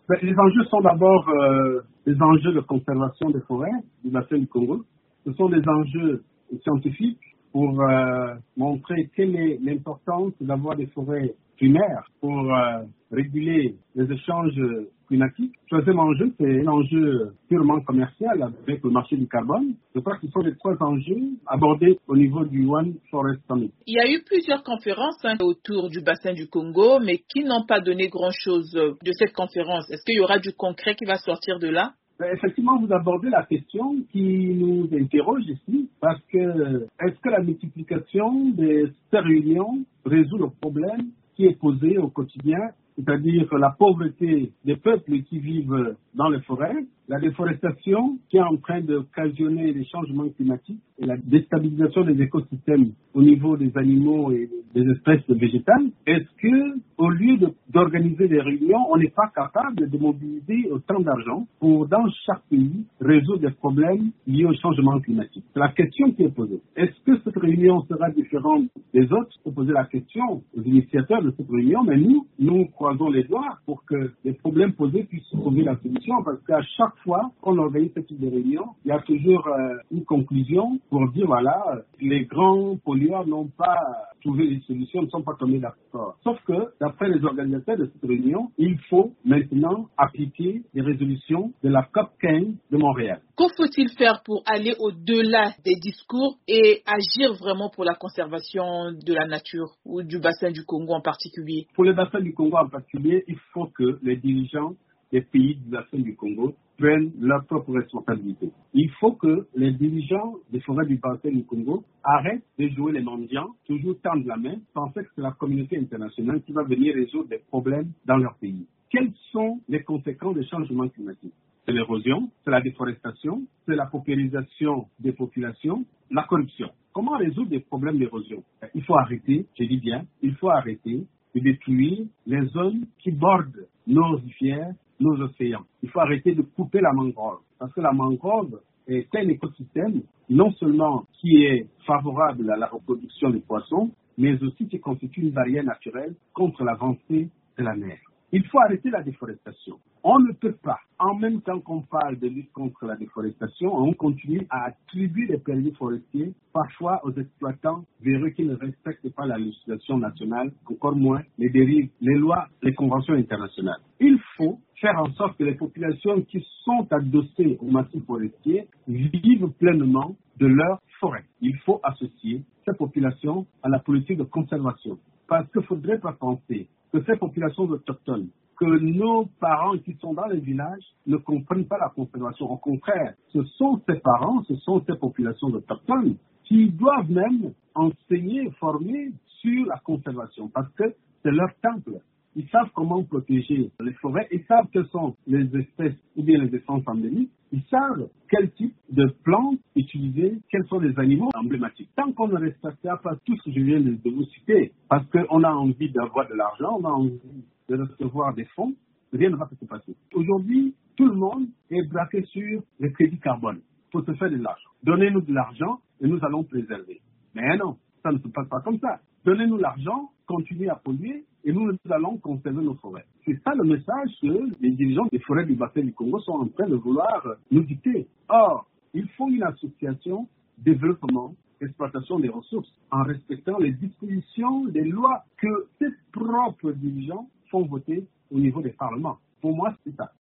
Les enjeux sont d'abord les enjeux de conservation des forêts du bassin du Congo. Ce sont des enjeux scientifiques pour montrer quelle est l'importance d'avoir des forêts primaires pour réguler les échanges climatiques. Le troisième enjeu, c'est un enjeu purement commercial avec le marché du carbone. Je crois que ce sont les trois enjeux abordés au niveau du One Forest Summit. Il y a eu plusieurs conférences autour du bassin du Congo, mais qui n'ont pas donné grand-chose de cette conférence. Est-ce qu'il y aura du concret qui va sortir de là? Effectivement, vous abordez la question qui nous interroge ici, parce que est-ce que la multiplication de ces réunions résout le problème qui est posé au quotidien, c'est-à-dire la pauvreté des peuples qui vivent dans les forêts, la déforestation qui est en train d'occasionner les changements climatiques et la déstabilisation des écosystèmes au niveau des animaux et des espèces végétales. Est-ce que, au lieu d'organiser des réunions, on n'est pas capable de mobiliser autant d'argent pour, dans chaque pays, résoudre des problèmes liés au changement climatique? C'est la question qui est posée. Est-ce que cette réunion sera différente des autres? Il faut poser la question aux initiateurs de cette réunion, mais nous croisons les doigts pour que les problèmes posés puissent trouver la solution, parce qu'à chaque fois qu'on organise ce type de réunion, il y a toujours une conclusion pour dire, voilà, les grands pollueurs n'ont pas trouvé les solutions, ne sont pas tombés d'accord. Sauf que, d'après les organisateurs de cette réunion, il faut maintenant appliquer les résolutions de la COP 15 de Montréal. Que faut-il faire pour aller au-delà des discours et agir vraiment pour la conservation de la nature ou du bassin du Congo en particulier? Pour le bassin du Congo en particulier, il faut que les dirigeants des pays du bassin du Congo prennent leurs propres responsabilités. Il faut que les dirigeants des forêts du bassin du Congo arrêtent de jouer les mendiants, toujours tendre la main, penser que c'est la communauté internationale qui va venir résoudre des problèmes dans leur pays. Quelles sont les conséquences des changements climatiques? C'est l'érosion, c'est la déforestation, c'est la paupérisation des populations, la corruption. Comment résoudre des problèmes d'érosion? Il faut arrêter, je dis bien, il faut arrêter de détruire les zones qui bordent nos rivières, nos océans. Il faut arrêter de couper la mangrove, parce que la mangrove est un écosystème non seulement qui est favorable à la reproduction des poissons, mais aussi qui constitue une barrière naturelle contre l'avancée de la mer. Il faut arrêter la déforestation. On ne peut pas, en même temps qu'on parle de lutte contre la déforestation, on continue à attribuer les permis forestiers parfois aux exploitants véreux qui ne respectent pas la législation nationale, encore moins les dérives, les lois, les conventions internationales. Il faut faire en sorte que les populations qui sont adossées au massif forestier vivent pleinement de leur forêt. Il faut associer ces populations à la politique de conservation. Parce qu'il ne faudrait pas penser que ces populations autochtones, que nos parents qui sont dans les villages ne comprennent pas la conservation. Au contraire, ce sont ces parents, ce sont ces populations autochtones qui doivent même enseigner, former sur la conservation parce que c'est leur temple. Ils savent comment protéger les forêts, ils savent quelles sont les espèces ou bien les essences endémiques, ils savent quel type de plantes utiliser, quels sont les animaux emblématiques. Tant qu'on ne respectera pas tout ce que je viens de vous citer, parce qu'on a envie d'avoir de l'argent, on a envie de recevoir des fonds, rien ne va se passer. Aujourd'hui, tout le monde est braqué sur les crédits carbone. Il faut se faire de l'argent. Donnez-nous de l'argent et nous allons préserver. Mais non, ça ne se passe pas comme ça. Donnez-nous l'argent, continuez à polluer et nous allons conserver nos forêts. C'est ça le message que les dirigeants des forêts du bassin du Congo sont en train de vouloir nous dicter. Or, il faut une association développement, exploitation des ressources en respectant les dispositions des lois que ces propres dirigeants font voter au niveau des parlements. Pour moi, c'est ça.